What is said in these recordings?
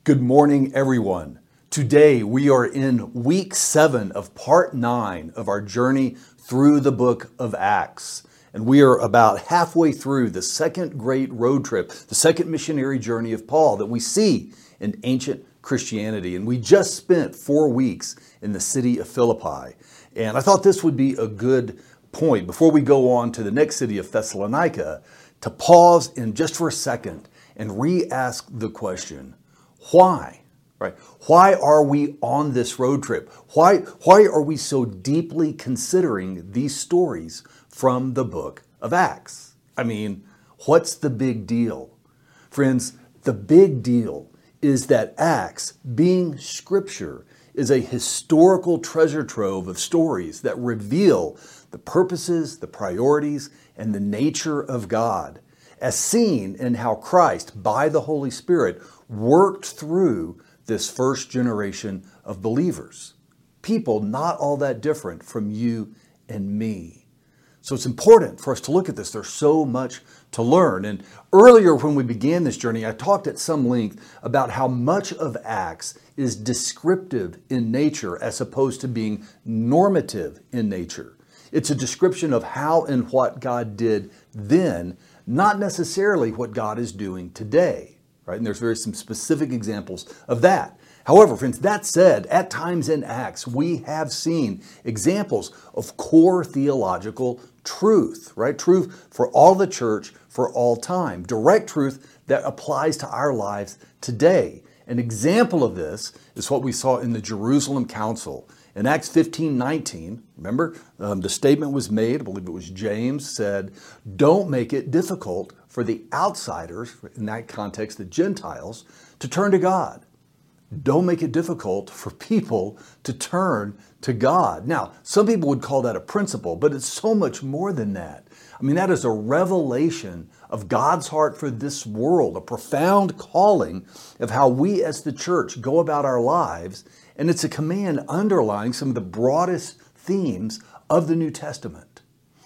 Good morning, everyone. Today we are in week 7 of part 9 of our journey through the book of Acts. And we are about halfway through the second great road trip, the second missionary journey of Paul that we see in ancient Christianity. And we just spent 4 weeks in the city of Philippi. And I thought this would be a good point before we go on to the next city of Thessalonica to pause in just for a second and re-ask the question, why? Right? Why are we on this road trip? Why are we so deeply considering these stories from the book of Acts? I mean, what's the big deal? Friends, the big deal is that Acts, being scripture, is a historical treasure trove of stories that reveal the purposes, the priorities, and the nature of God, as seen in how Christ, by the Holy Spirit, worked through this first generation of believers. People not all that different from you and me. So it's important for us to look at this. There's so much to learn. And earlier when we began this journey, I talked at some length about how much of Acts is descriptive in nature as opposed to being normative in nature. It's a description of how and what God did then, not necessarily what God is doing today. Right? And there's some specific examples of that. However, friends, that said, at times in Acts, we have seen examples of core theological truth, right? Truth for all the church, for all time. Direct truth that applies to our lives today. An example of this is what we saw in the Jerusalem Council. In Acts 15:19, remember, the statement was made, I believe it was James, said, don't make it difficult for the outsiders, in that context, the Gentiles, to turn to God. Don't make it difficult for people to turn to God. Now, some people would call that a principle, but it's so much more than that. I mean, that is a revelation of God's heart for this world, a profound calling of how we as the church go about our lives, and it's a command underlying some of the broadest themes of the New Testament.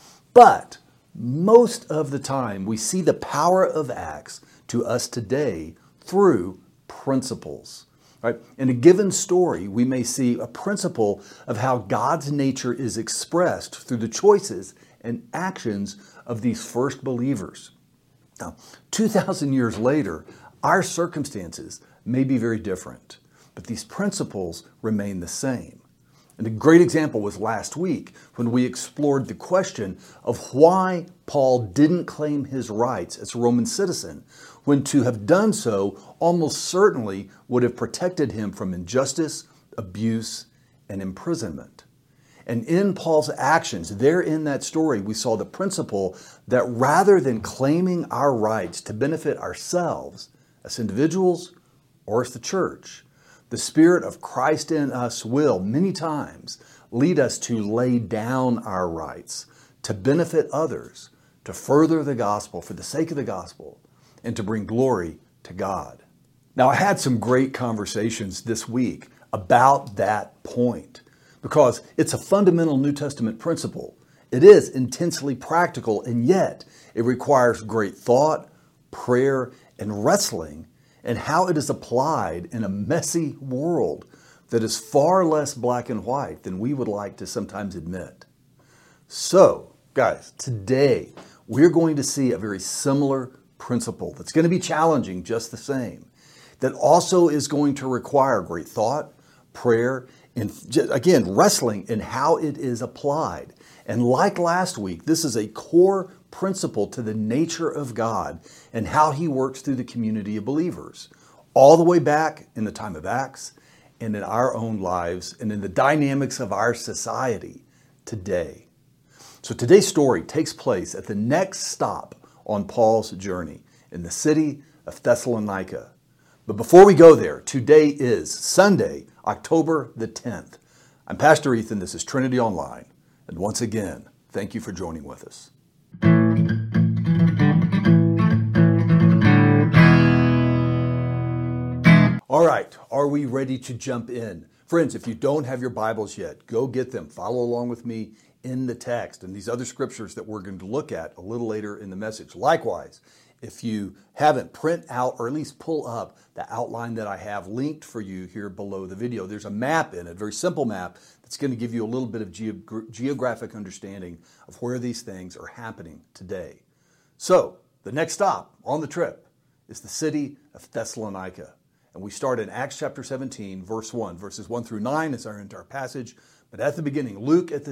But most of the time, we see the power of Acts to us today through principles. Right? In a given story, we may see a principle of how God's nature is expressed through the choices and actions of these first believers. Now, 2,000 years later, our circumstances may be very different, but these principles remain the same. And a great example was last week when we explored the question of why Paul didn't claim his rights as a Roman citizen, when to have done so almost certainly would have protected him from injustice, abuse, and imprisonment. And in Paul's actions, there in that story, we saw the principle that rather than claiming our rights to benefit ourselves as individuals or as the church, the Spirit of Christ in us will, many times, lead us to lay down our rights, to benefit others, to further the gospel for the sake of the gospel, and to bring glory to God. Now, I had some great conversations this week about that point, because it's a fundamental New Testament principle. It is intensely practical, and yet it requires great thought, prayer, and wrestling, and how it is applied in a messy world that is far less black and white than we would like to sometimes admit. So, guys, today we're going to see a very similar principle that's going to be challenging just the same, that also is going to require great thought, prayer, and again, wrestling in how it is applied. And like last week, this is a core principle to the nature of God and how He works through the community of believers, all the way back in the time of Acts and in our own lives and in the dynamics of our society today. So today's story takes place at the next stop on Paul's journey in the city of Thessalonica. But before we go there, today is Sunday, October the 10th. I'm Pastor Ethan. This is Trinity Online. And once again, thank you for joining with us. All right, are we ready to jump in? Friends, if you don't have your Bibles yet, go get them. Follow along with me in the text and these other scriptures that we're going to look at a little later in the message. Likewise, If you haven't, print out or at least pull up the outline that I have linked for you here below the video. There's a map in it, a very simple map that's going to give you a little bit of geographic understanding of where these things are happening today. So the next stop on the trip is the city of Thessalonica. And we start in Acts chapter 17, verse 1. Verses 1 through 9 is our entire passage. But at the beginning, Luke the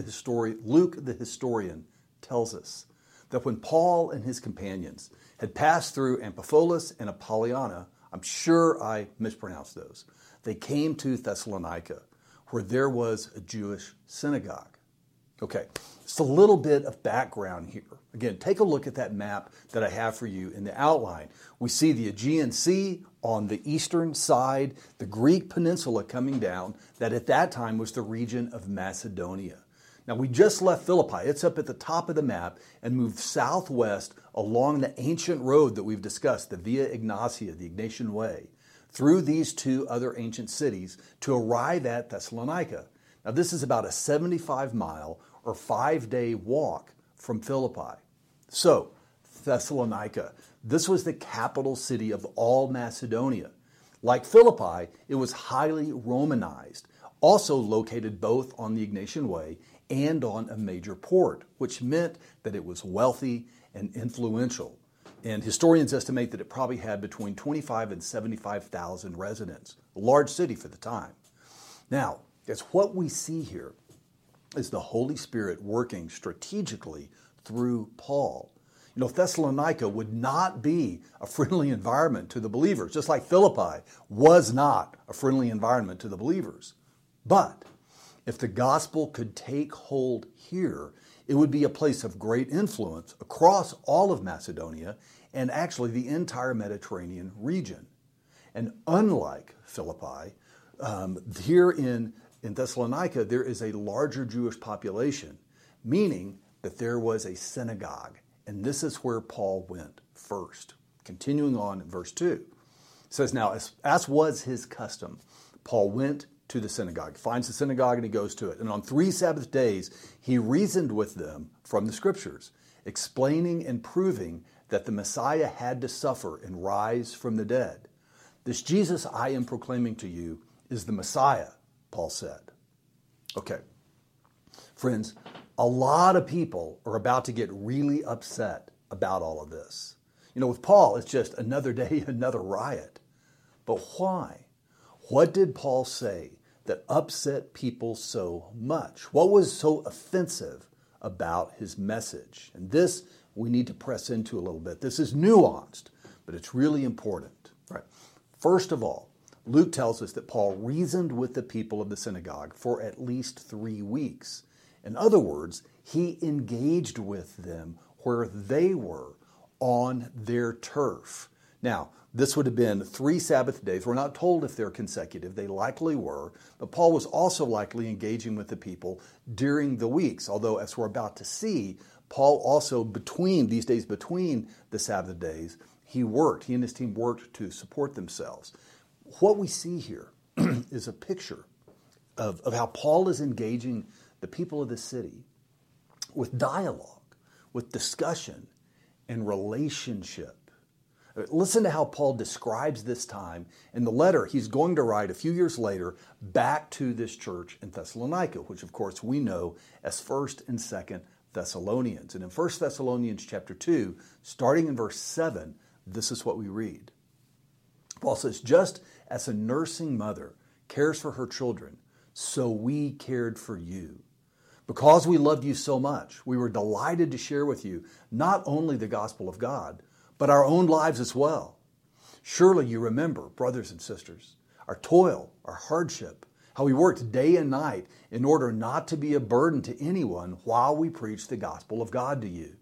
historian tells us that when Paul and his companions had passed through Amphipolis and Apollonia, I'm sure I mispronounced those, they came to Thessalonica, where there was a Jewish synagogue. Okay, just a little bit of background here. Again, take a look at that map that I have for you in the outline. We see the Aegean Sea on the eastern side, the Greek peninsula coming down, that at that time was the region of Macedonia. Now, we just left Philippi. It's up at the top of the map and moved southwest along the ancient road that we've discussed, the Via Ignatia, the Ignatian Way, through these two other ancient cities to arrive at Thessalonica. Now, this is about a 75-mile or 5-day walk from Philippi. So, Thessalonica, this was the capital city of all Macedonia. Like Philippi, it was highly Romanized, also located both on the Ignatian Way and on a major port, which meant that it was wealthy and influential. And historians estimate that it probably had between 25 and 75,000 residents, a large city for the time. Now, that's what we see here is the Holy Spirit working strategically through Paul. You know, Thessalonica would not be a friendly environment to the believers, just like Philippi was not a friendly environment to the believers. But if the gospel could take hold here, it would be a place of great influence across all of Macedonia and actually the entire Mediterranean region. And unlike Philippi, here in Thessalonica, there is a larger Jewish population, meaning that there was a synagogue. And this is where Paul went first. Continuing on in verse 2. It says, now, as was his custom, Paul went to the synagogue, finds the synagogue and he goes to it. And on 3 Sabbath days, he reasoned with them from the scriptures, explaining and proving that the Messiah had to suffer and rise from the dead. This Jesus I am proclaiming to you is the Messiah, Paul said. Okay, friends, a lot of people are about to get really upset about all of this. You know, with Paul, it's just another day, another riot. But why? What did Paul say that upset people so much? What was so offensive about his message? And this we need to press into a little bit. This is nuanced, but it's really important. Right? First of all, Luke tells us that Paul reasoned with the people of the synagogue for at least 3 weeks. In other words, he engaged with them where they were on their turf. Now, this would have been 3 Sabbath days. We're not told if they're consecutive. They likely were. But Paul was also likely engaging with the people during the weeks. Although, as we're about to see, Paul also, between these days, between the Sabbath days, he and his team worked to support themselves. What we see here is a picture of how Paul is engaging the people of the city with dialogue, with discussion, and relationship. Listen to how Paul describes this time in the letter he's going to write a few years later back to this church in Thessalonica, which of course we know as 1st and 2nd Thessalonians. And in 1 Thessalonians chapter 2, starting in verse 7, this is what we read. Paul says, just as a nursing mother cares for her children, so we cared for you. Because we loved you so much, we were delighted to share with you not only the gospel of God, but our own lives as well. Surely you remember, brothers and sisters, our toil, our hardship, how we worked day and night in order not to be a burden to anyone while we preached the gospel of God to you.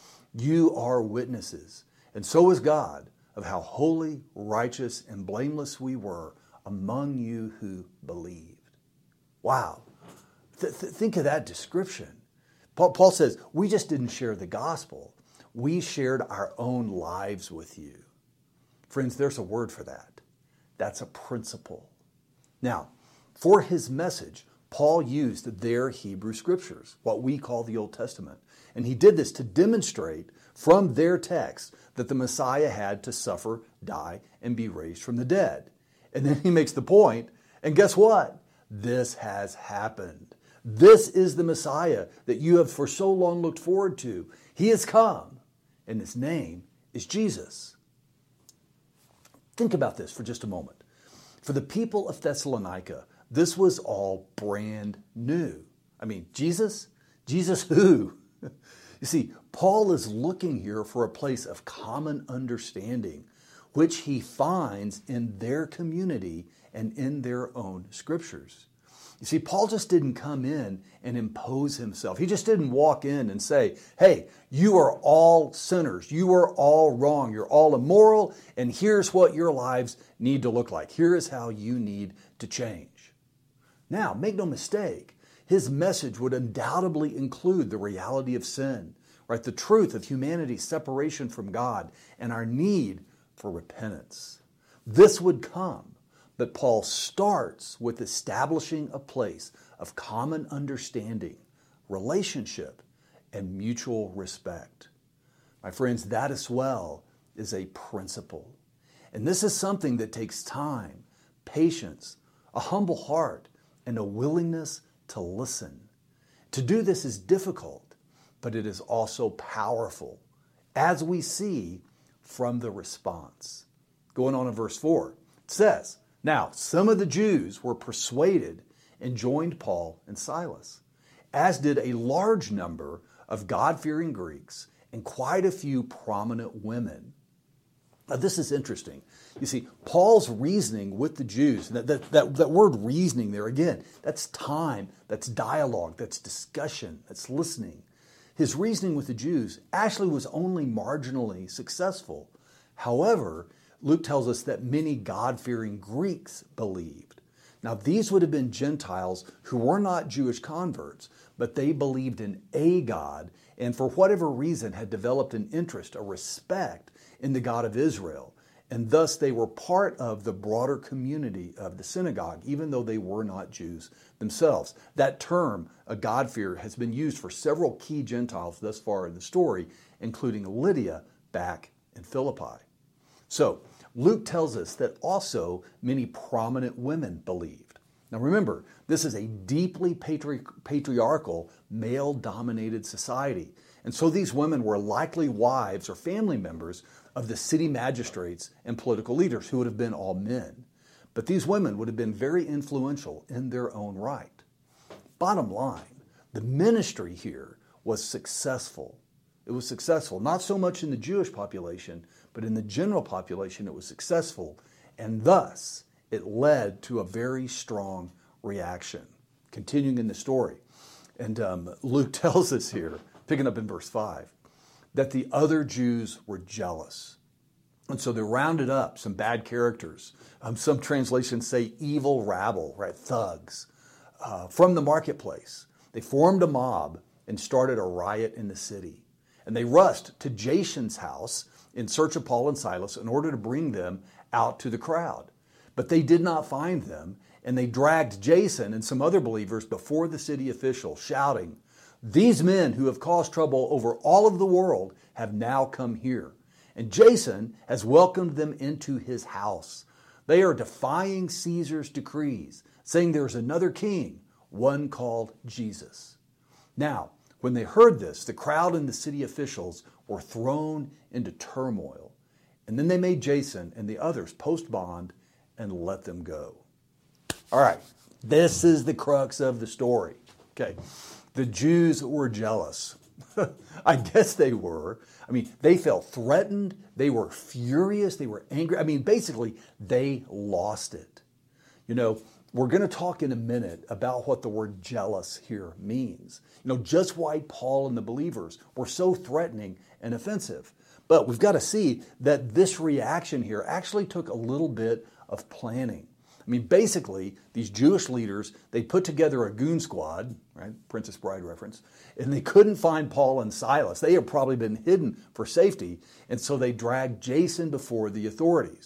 You are witnesses, and so is God, of how holy, righteous, and blameless we were among you who believed. Wow. Think of that description. Paul says, we just didn't share the gospel. We shared our own lives with you. Friends, there's a word for that. That's a principle. Now, for his message, Paul used their Hebrew scriptures, what we call the Old Testament. And he did this to demonstrate from their text that the Messiah had to suffer, die, and be raised from the dead. And then he makes the point, and guess what? This has happened. This is the Messiah that you have for so long looked forward to. He has come, and his name is Jesus. Think about this for just a moment. For the people of Thessalonica, this was all brand new. I mean, Jesus? Jesus who? You see, Paul is looking here for a place of common understanding, which he finds in their community and in their own scriptures. You see, Paul just didn't come in and impose himself. He just didn't walk in and say, hey, you are all sinners. You are all wrong. You're all immoral. And here's what your lives need to look like. Here is how you need to change. Now, make no mistake, his message would undoubtedly include the reality of sin, right? The truth of humanity's separation from God and our need for repentance. This would come. But Paul starts with establishing a place of common understanding, relationship, and mutual respect. My friends, that as well is a principle. And this is something that takes time, patience, a humble heart, and a willingness to listen. To do this is difficult, but it is also powerful, as we see from the response. Going on in verse 4, it says, now, some of the Jews were persuaded and joined Paul and Silas, as did a large number of God-fearing Greeks and quite a few prominent women. Now, this is interesting. You see, Paul's reasoning with the Jews, that word reasoning there, again, that's time, that's dialogue, that's discussion, that's listening. His reasoning with the Jews actually was only marginally successful. However, Luke tells us that many God-fearing Greeks believed. Now, these would have been Gentiles who were not Jewish converts, but they believed in a God and for whatever reason had developed an interest, a respect in the God of Israel. And thus they were part of the broader community of the synagogue, even though they were not Jews themselves. That term, a God-fearer, has been used for several key Gentiles thus far in the story, including Lydia back in Philippi. So, Luke tells us that also many prominent women believed. Now remember, this is a deeply patriarchal, male-dominated society. And so these women were likely wives or family members of the city magistrates and political leaders who would have been all men. But these women would have been very influential in their own right. Bottom line, the ministry here was successful. It was successful, not so much in the Jewish population, but in the general population it was successful, and thus it led to a very strong reaction. Continuing in the story, and Luke tells us here, picking up in verse 5, that the other Jews were jealous. And so they rounded up some bad characters. Some translations say evil rabble, right, thugs, from the marketplace. They formed a mob and started a riot in the city. And they rushed to Jason's house in search of Paul and Silas in order to bring them out to the crowd. But they did not find them, and they dragged Jason and some other believers before the city official, shouting, "These men who have caused trouble over all of the world have now come here, and Jason has welcomed them into his house. They are defying Caesar's decrees, saying there's another king, one called Jesus." Now, when they heard this, the crowd and the city officials were thrown into turmoil. And then they made Jason and the others post bond and let them go. All right, this is the crux of the story. Okay, the Jews were jealous. I guess they were. I mean, they felt threatened. They were furious. They were angry. I mean, basically, they lost it. You know, we're going to talk in a minute about what the word jealous here means. You know, just why Paul and the believers were so threatening and offensive. But we've got to see that this reaction here actually took a little bit of planning. I mean, basically, these Jewish leaders, they put together a goon squad, right? Princess Bride reference, and they couldn't find Paul and Silas. They had probably been hidden for safety, and so they dragged Jason before the authorities.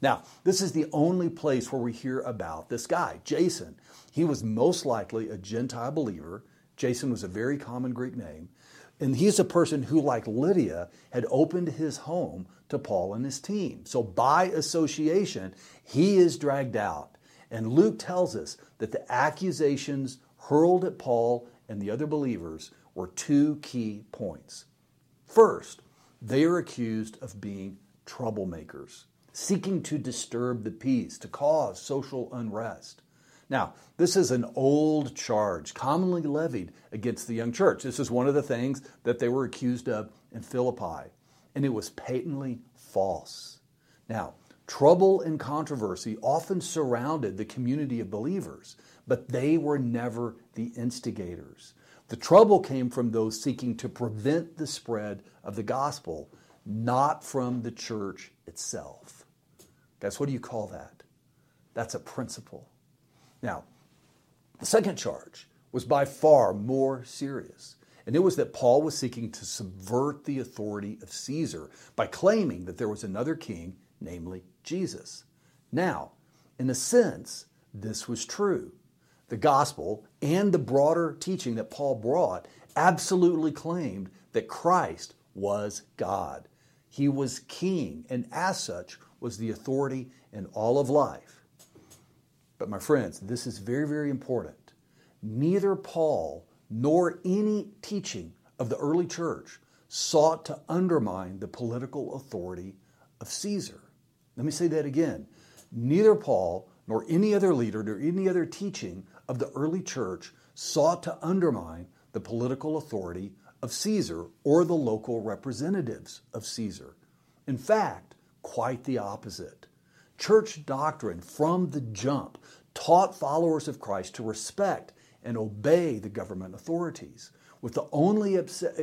Now, this is the only place where we hear about this guy, Jason. He was most likely a Gentile believer. Jason was a very common Greek name. And he's a person who, like Lydia, had opened his home to Paul and his team. So by association, he is dragged out. And Luke tells us that the accusations hurled at Paul and the other believers were two key points. First, they are accused of being troublemakers, seeking to disturb the peace, to cause social unrest. Now, this is an old charge commonly levied against the young church. This is one of the things that they were accused of in Philippi, and it was patently false. Now, trouble and controversy often surrounded the community of believers, but they were never the instigators. The trouble came from those seeking to prevent the spread of the gospel, not from the church itself. Guys, what do you call that? That's a principle. Now, the second charge was by far more serious, and it was that Paul was seeking to subvert the authority of Caesar by claiming that there was another king, namely Jesus. Now, in a sense, this was true. The gospel and the broader teaching that Paul brought absolutely claimed that Christ was God. He was king, and as such was the authority in all of life. But my friends, this is very, very important. Neither Paul nor any teaching of the early church sought to undermine the political authority of Caesar. Let me say that again. Neither Paul nor any other leader nor any other teaching of the early church sought to undermine the political authority of Caesar or the local representatives of Caesar. In fact, quite the opposite. Church doctrine from the jump taught followers of Christ to respect and obey the government authorities, with the only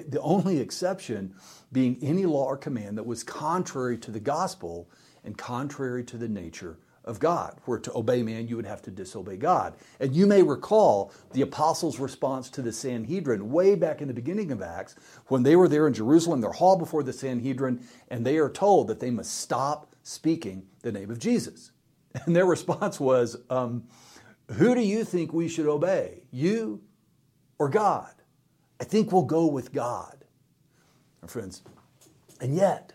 exception being any law or command that was contrary to the gospel and contrary to the nature of God. Where to obey man, you would have to disobey God. And you may recall the apostles' response to the Sanhedrin way back in the beginning of Acts, when they were there in Jerusalem, they're hauled before the Sanhedrin, and they are told that they must stop speaking the name of Jesus. And their response was, who do you think we should obey, you or God? I think we'll go with God. My friends, and yet,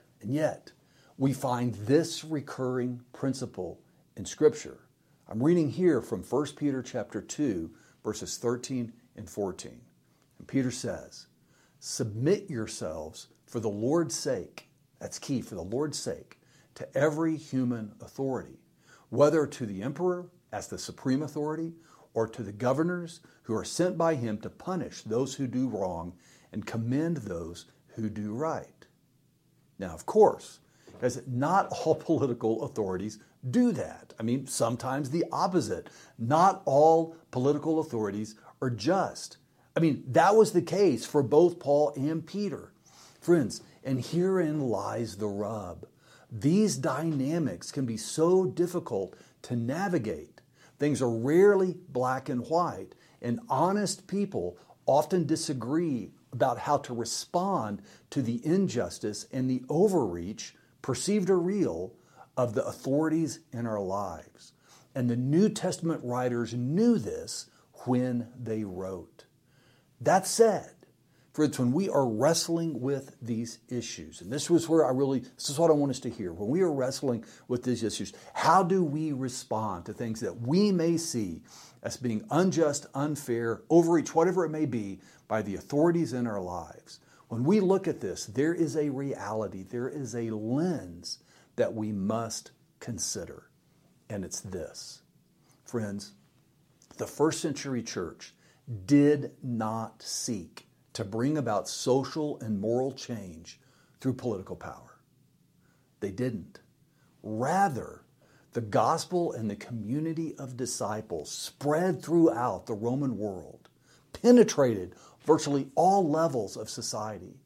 we find this recurring principle in Scripture. I'm reading here from 1 Peter chapter 2, verses 13 and 14. And Peter says, submit yourselves for the Lord's sake, that's key, for the Lord's sake, to every human authority, whether to the emperor as the supreme authority or to the governors who are sent by him to punish those who do wrong and commend those who do right. Now, of course, because not all political authorities do that. I mean, sometimes the opposite. Not all political authorities are just. I mean, that was the case for both Paul and Peter. Friends, and herein lies the rub. These dynamics can be so difficult to navigate. Things are rarely black and white, and honest people often disagree about how to respond to the injustice and the overreach, perceived or real, of the authorities in our lives. And the New Testament writers knew this when they wrote. That said, friends, when we are wrestling with these issues, and this is what I want us to hear. When we are wrestling with these issues, how do we respond to things that we may see as being unjust, unfair, overreach, whatever it may be, by the authorities in our lives? When we look at this, there is a reality, there is a lens that we must consider. And it's this. Friends, the first century church did not seek to bring about social and moral change through political power. They didn't. Rather, the gospel and the community of disciples spread throughout the Roman world, penetrated virtually all levels of society,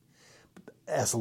as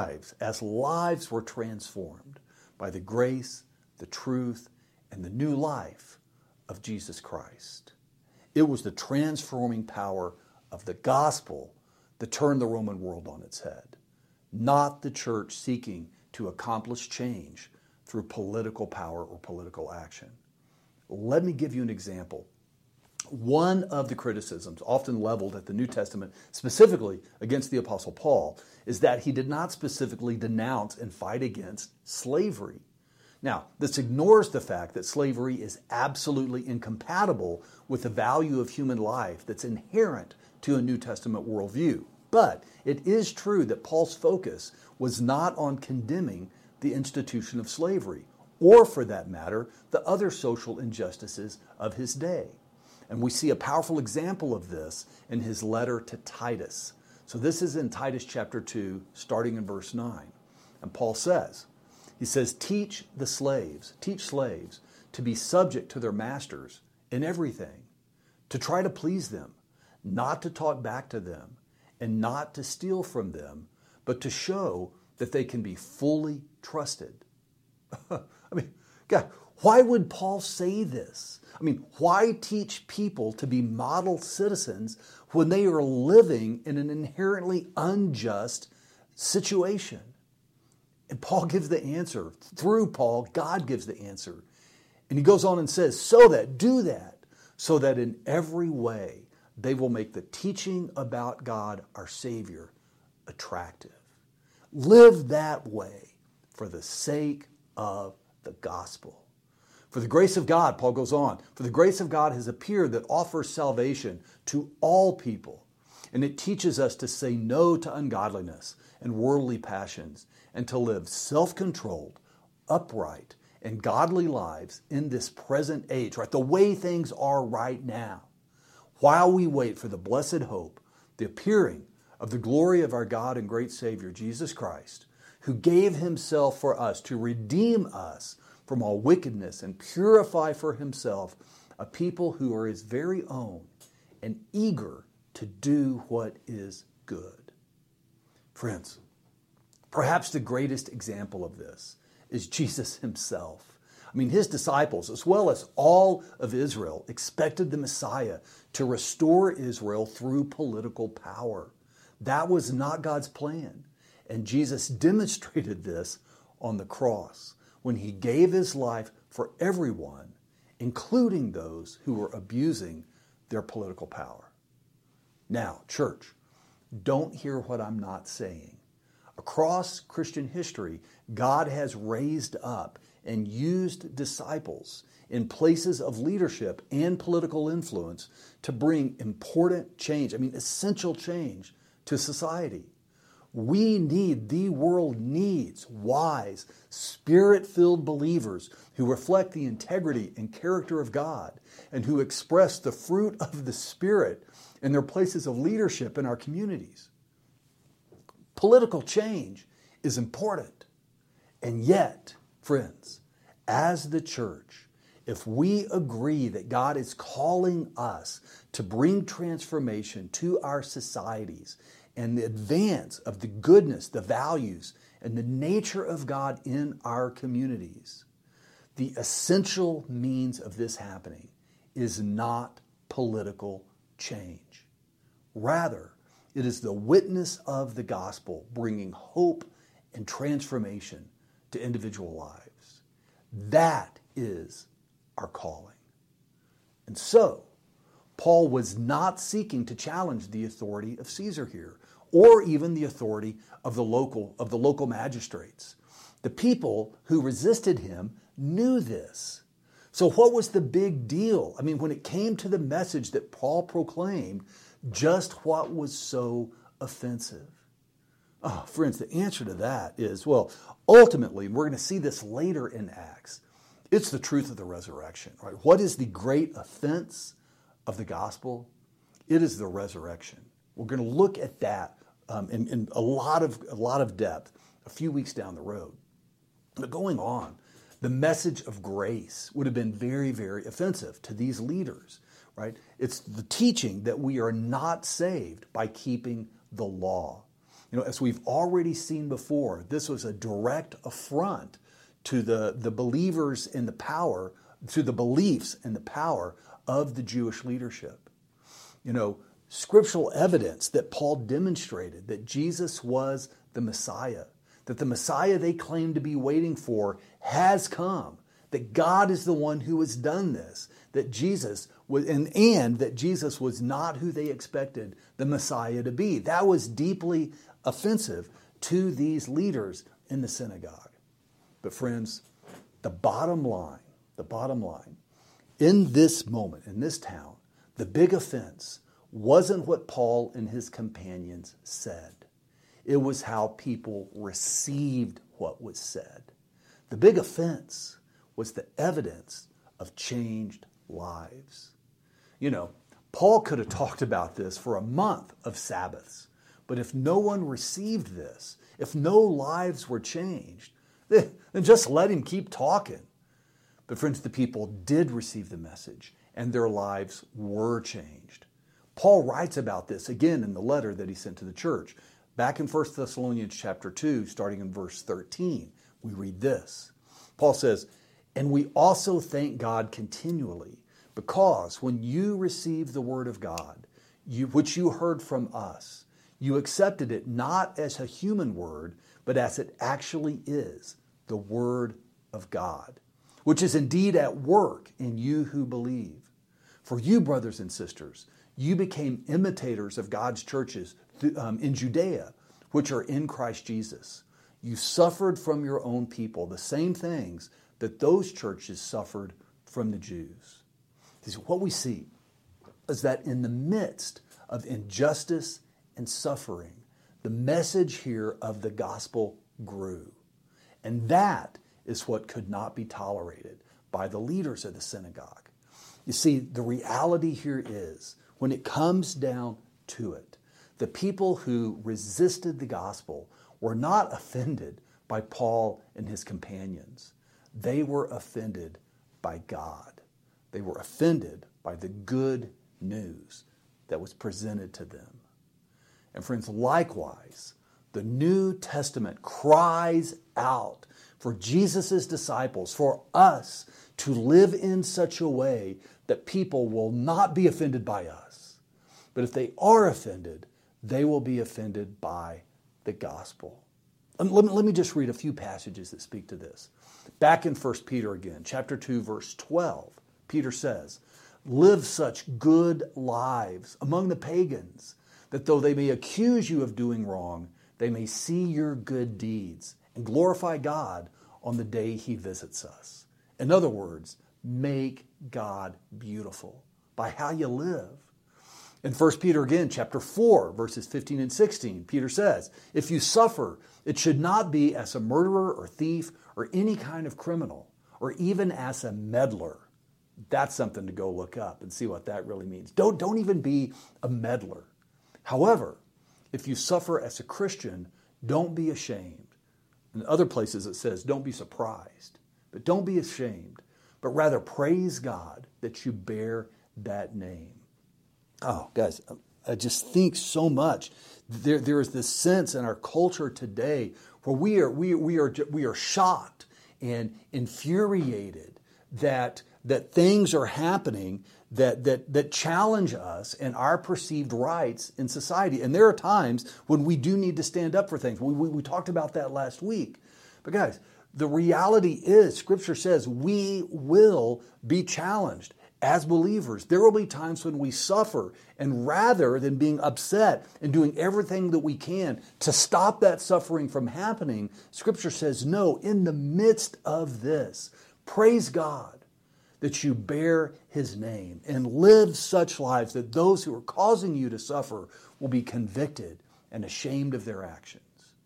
lives were transformed by the grace, the truth, and the new life of Jesus Christ. It was the transforming power of the gospel that turned the Roman world on its head, not the church seeking to accomplish change through political power or political action. Let me give you an example. One of the criticisms often leveled at the New Testament, specifically against the Apostle Paul, is that he did not specifically denounce and fight against slavery. Now, this ignores the fact that slavery is absolutely incompatible with the value of human life that's inherent to a New Testament worldview. But it is true that Paul's focus was not on condemning the institution of slavery, or for that matter, the other social injustices of his day. And we see a powerful example of this in his letter to Titus. So this is in Titus chapter 2, starting in verse 9. And Paul says, teach slaves to be subject to their masters in everything, to try to please them, not to talk back to them, and not to steal from them, but to show that they can be fully trusted. God, why would Paul say this? Why teach people to be model citizens when they are living in an inherently unjust situation? And Paul gives the answer. Through Paul, God gives the answer. And he goes on and says, so that in every way they will make the teaching about God, our Savior, attractive. Live that way for the sake of the gospel. For the grace of God, Paul goes on, for the grace of God has appeared that offers salvation to all people. And it teaches us to say no to ungodliness and worldly passions and to live self-controlled, upright, and godly lives in this present age, right? The way things are right now, while we wait for the blessed hope, the appearing of the glory of our God and great Savior, Jesus Christ, who gave himself for us to redeem us from all wickedness and purify for himself a people who are his very own and eager to do what is good. Friends, perhaps the greatest example of this is Jesus himself. His disciples, as well as all of Israel, expected the Messiah to restore Israel through political power. That was not God's plan. And Jesus demonstrated this on the cross when he gave his life for everyone, including those who were abusing their political power. Now, church, don't hear what I'm not saying. Across Christian history, God has raised up and used disciples in places of leadership and political influence to bring important change, essential change to society. The world needs wise, Spirit-filled believers who reflect the integrity and character of God and who express the fruit of the Spirit in their places of leadership in our communities. Political change is important. And yet, friends, as the church, if we agree that God is calling us to bring transformation to our societies and the advance of the goodness, the values, and the nature of God in our communities, the essential means of this happening is not political change. Rather, it is the witness of the gospel bringing hope and transformation to individual lives. That is our calling. And so, Paul was not seeking to challenge the authority of Caesar here, or even the authority of the local magistrates. The people who resisted him knew this. So what was the big deal? When it came to the message that Paul proclaimed, just what was so offensive? Oh, friends, the answer to that is, ultimately, and we're going to see this later in Acts, it's the truth of the resurrection, right? What is the great offense of the gospel? It is the resurrection. We're going to look at that in a lot of depth a few weeks down the road. But going on, the message of grace would have been very, very offensive to these leaders, right? It's the teaching that we are not saved by keeping the law. As we've already seen before, this was a direct affront to the believers in the power, to the beliefs and the power of the Jewish leadership. Scriptural evidence that Paul demonstrated that Jesus was the Messiah, that the Messiah they claim to be waiting for has come, that God is the one who has done this, that Jesus was, and that Jesus was not who they expected the Messiah to be. That was deeply offensive to these leaders in the synagogue. But friends, the bottom line, in this moment, in this town, the big offense wasn't what Paul and his companions said. It was how people received what was said. The big offense was the evidence of changed lives. You know, Paul could have talked about this for a month of Sabbaths, but if no one received this, if no lives were changed, then just let him keep talking. But friends, the people did receive the message, and their lives were changed. Paul writes about this again in the letter that he sent to the church. Back in 1 Thessalonians chapter 2, starting in verse 13, we read this. Paul says, "And we also thank God continually, because when you received the word of God, which you heard from us, you accepted it not as a human word, but as it actually is, the word of God, which is indeed at work in you who believe. For you, brothers and sisters, you became imitators of God's churches in Judea, which are in Christ Jesus. You suffered from your own people the same things that those churches suffered from the Jews." What we see is that in the midst of injustice and suffering, the message here of the gospel grew. And that is what could not be tolerated by the leaders of the synagogue. You see, the reality here is, when it comes down to it, the people who resisted the gospel were not offended by Paul and his companions. They were offended by God. They were offended by the good news that was presented to them. And friends, likewise, the New Testament cries out for Jesus' disciples, for us to live in such a way that people will not be offended by us. But if they are offended, they will be offended by the gospel. Let me just read a few passages that speak to this. Back in 1 Peter again, chapter 2, verse 12, Peter says, "Live such good lives among the pagans, that though they may accuse you of doing wrong, they may see your good deeds and glorify God on the day He visits us." In other words, make God beautiful by how you live. In 1 Peter again, chapter 4, verses 15 and 16, Peter says, "If you suffer, it should not be as a murderer or thief or any kind of criminal, or even as a meddler." That's something to go look up and see what that really means. Don't even be a meddler. However, if you suffer as a Christian, don't be ashamed. In other places it says, don't be surprised. But don't be ashamed, but rather praise God that you bear that name. Oh, guys, I just think so much. There is this sense in our culture today where we are shocked and infuriated that things are happening that challenge us and our perceived rights in society. And there are times when we do need to stand up for things. We talked about that last week. But guys, the reality is, Scripture says we will be challenged as believers. There will be times when we suffer, and rather than being upset and doing everything that we can to stop that suffering from happening, Scripture says, no, in the midst of this, praise God that you bear His name and live such lives that those who are causing you to suffer will be convicted and ashamed of their actions.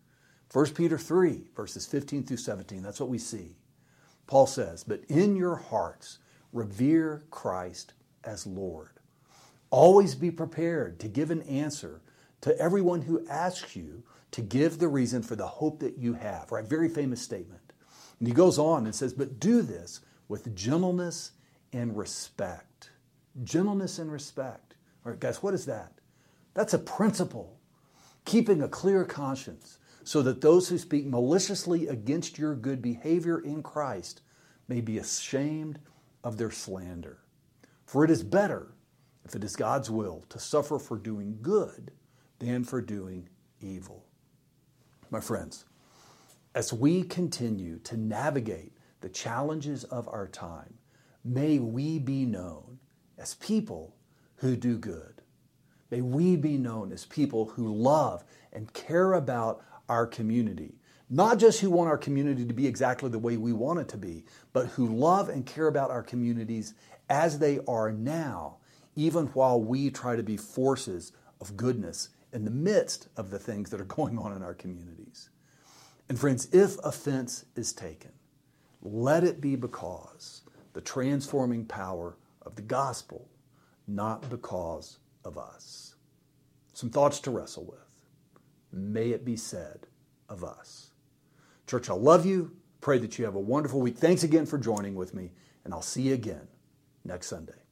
1 Peter 3, verses 15 through 17, that's what we see. Paul says, "But in your hearts revere Christ as Lord. Always be prepared to give an answer to everyone who asks you to give the reason for the hope that you have." Right? Very famous statement. And he goes on and says, "But do this with gentleness and respect." Gentleness and respect. All right, guys, what is that? That's a principle. Keeping a clear conscience, so that those who speak maliciously against your good behavior in Christ may be ashamed of their slander. For it is better, if it is God's will, to suffer for doing good than for doing evil. My friends, As we continue to navigate the challenges of our time, may we be known as people who do good. May we be known as people who love and care about our community. Not just who want our community to be exactly the way we want it to be, but who love and care about our communities as they are now, even while we try to be forces of goodness in the midst of the things that are going on in our communities. And friends, if offense is taken, let it be because the transforming power of the gospel, not because of us. Some thoughts to wrestle with. May it be said of us. Church, I love you. Pray that you have a wonderful week. Thanks again for joining with me, and I'll see you again next Sunday.